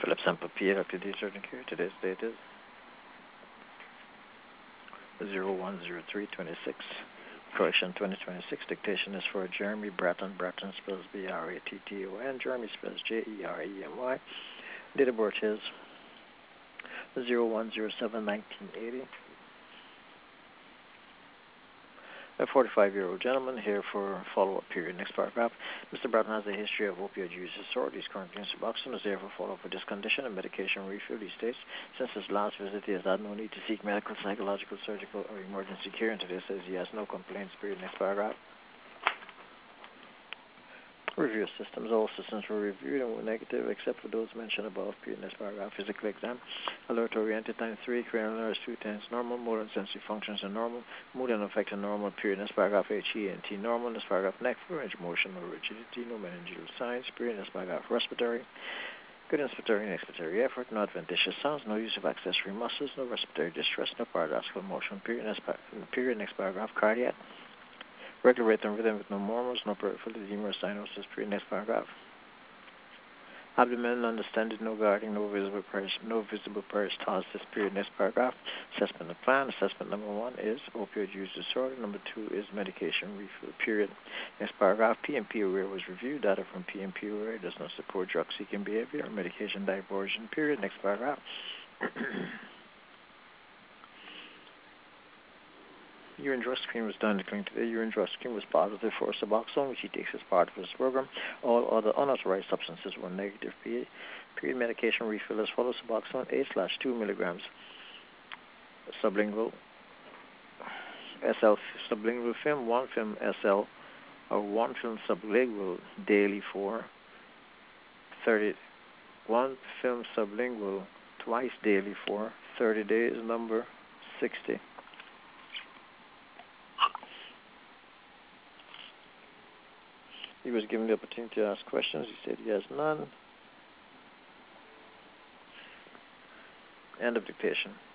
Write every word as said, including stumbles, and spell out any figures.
Philip Semper P. Doctor D. Surgeon Care. Today's date is zero one zero three twenty-six. Correction twenty twenty-six. Dictation is for Jeremy Bratton. Bratton spells B R A T T O N. Jeremy spells J E R E M Y. Date of birth is zero one zero seven nineteen eighty. A forty-five-year-old gentleman here for follow-up period. Next paragraph. Mister Bratton has a history of opioid use disorder. He's currently in Suboxone. Is there for follow-up for this condition and medication refill. He states, since his last visit, he has had no need to seek medical, psychological, surgical, or emergency care. And today says he has no complaints. Period. Next paragraph. Review systems. All systems were reviewed and were negative except for those mentioned above. Period. Next paragraph. Physical exam. Alert oriented time three. Cranial nerves two times normal. Motor and sensory functions are normal. Mood and affected normal. Period. Next paragraph. H E N T normal. Next paragraph. Neck range of motion or rigidity. No meningeal signs. Period. Next paragraph. Respiratory. Good inspiratory and expiratory effort. No adventitious sounds. No use of accessory muscles. No respiratory distress. No paradoxical motion. Period. Next, par- period. Next paragraph. Cardiac. Regular rate and rhythm with no murmurs, no peripheral edema or cyanosis. Period. Next paragraph. Abdomen undistended, no guarding, no visible peris, no visible peristalsis. Period. Next paragraph. Assessment of plan. Assessment number one is opioid use disorder. Number two is medication refill. Period. Next paragraph. P M P array was reviewed. Data from P M P array does not support drug-seeking behavior or medication diversion. Period. Next paragraph. Urine drug screen was done declaring today. Urine drug screen was positive for Suboxone, which he takes as part of his program. All other unauthorized substances were negative. Period. Medication refill as follows: Suboxone eight slash two milligrams sublingual S L sublingual film, one film S L or one film sublingual daily for thirty. One film sublingual twice daily for thirty days. Number sixty. He was given the opportunity to ask questions. He said he has none. End of dictation.